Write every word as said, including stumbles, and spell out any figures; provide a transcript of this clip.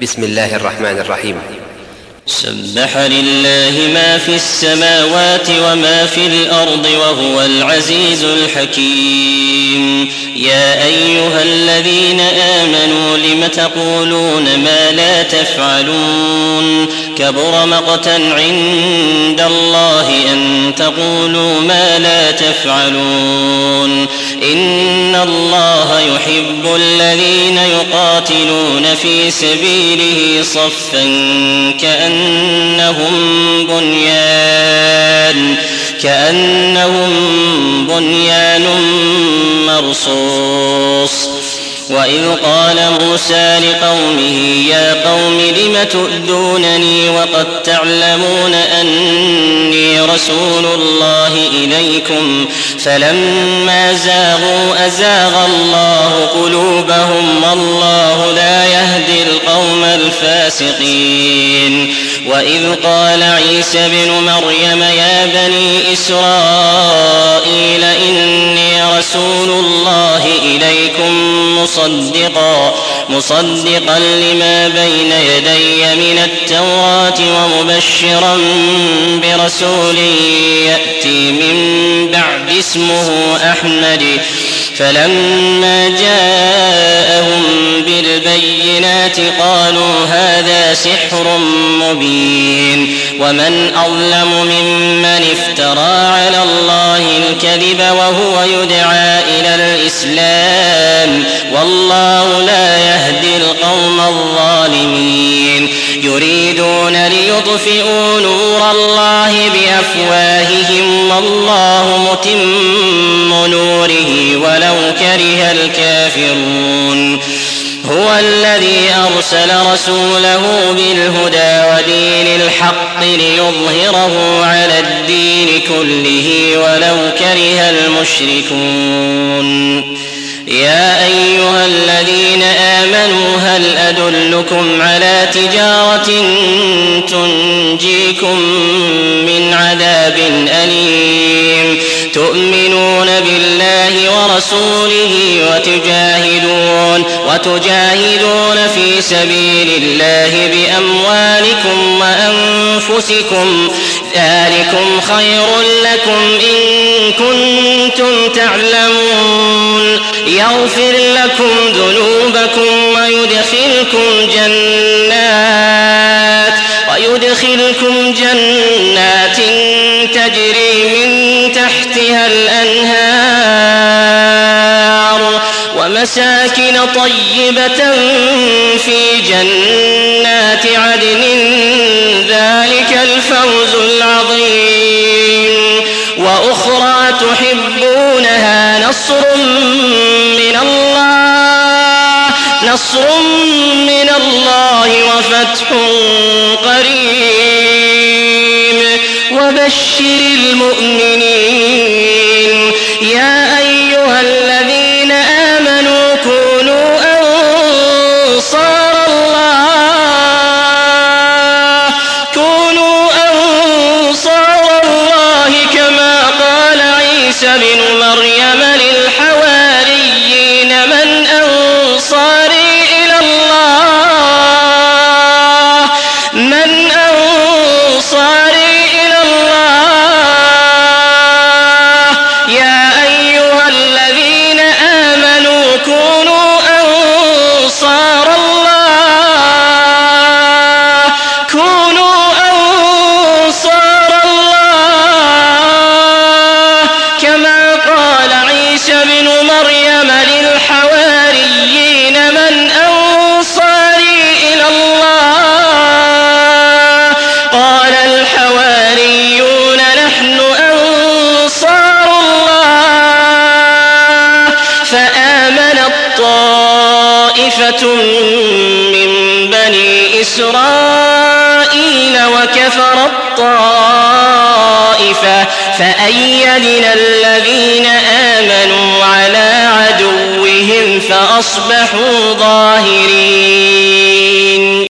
بسم الله الرحمن الرحيم. سبح لله ما في السماوات وما في الأرض وهو العزيز الحكيم. يا أيها الذين آمنوا لم تقولون ما لا تفعلون كبر مقتا عند الله أن تقولوا ما لا تفعلون. إن الله يحب الذين يقاتلون في سبيله صفا كأنهم بنيان كأنهم بنيان مرصوص. وإذ قال موسى لقومه يا قوم لم تؤذونني وقد تعلمون أني رسول الله إليكم فلما زاغوا أزاغ الله قلوبهم والله لا يهدي القوم الفاسقين. وإذ قال عيسى بن مريم يا بني إسرائيل إني رسول الله إليكم مصدقا مصدقا لما بين يدي من التوراة ومبشرا برسول يأتي من بعد اسمه أحمد. فلما جاءهم بالبينات قالوا هذا سحر مبين. ومن أظلم ممن افترى على الله الكذب وهو يدعى إلى الإسلام والله لا يهدي القوم الظالمين. يريدون ليطفئوا نور الله بأفواههم والله متم نوره ولو كره الكافرون. هو الذي أرسل رسوله بالهدى ودين الحق ليظهره على الدين كله ولو كره المشركون. يا أيها الذين آمنوا هل أدلكم على تجارة تنجيكم من عذاب أليم تؤمنون بالله ورسوله وتجاهدون وتجاهدون في سبيل الله بأموالكم وأنفسكم ذلكم خير لكم إن كنتم تعلمون. يغفر لكم ذنوبكم ويدخلكم جنات ويدخلكم جنات تجري من تحتها الأنهار ومساكن طيبة في جنات عدن ذلك الفوز العظيم. وأخرى تحبونها نصر من الله نصر من الله وفتح قريب وبشر المؤمنين. يا أيها الذين آمنوا كونوا أنصار الله كونوا أنصار الله كما قال عيسى بن مريم للحواريين من أنصاري إلى الله من أنصاري إلى الله. يا أيها الذين آمنوا كونوا أنصار الله كونوا أنصار الله كما قال عيسى بن مريم للحواريين من أنصاري إلى الله قال الحواريون نحن أنصار الله. فآمنت طائفة من بني إسرائيل وكفرت طائفة فأيدنا الذين آمنوا على عدوهم فأصبحوا ظاهرين.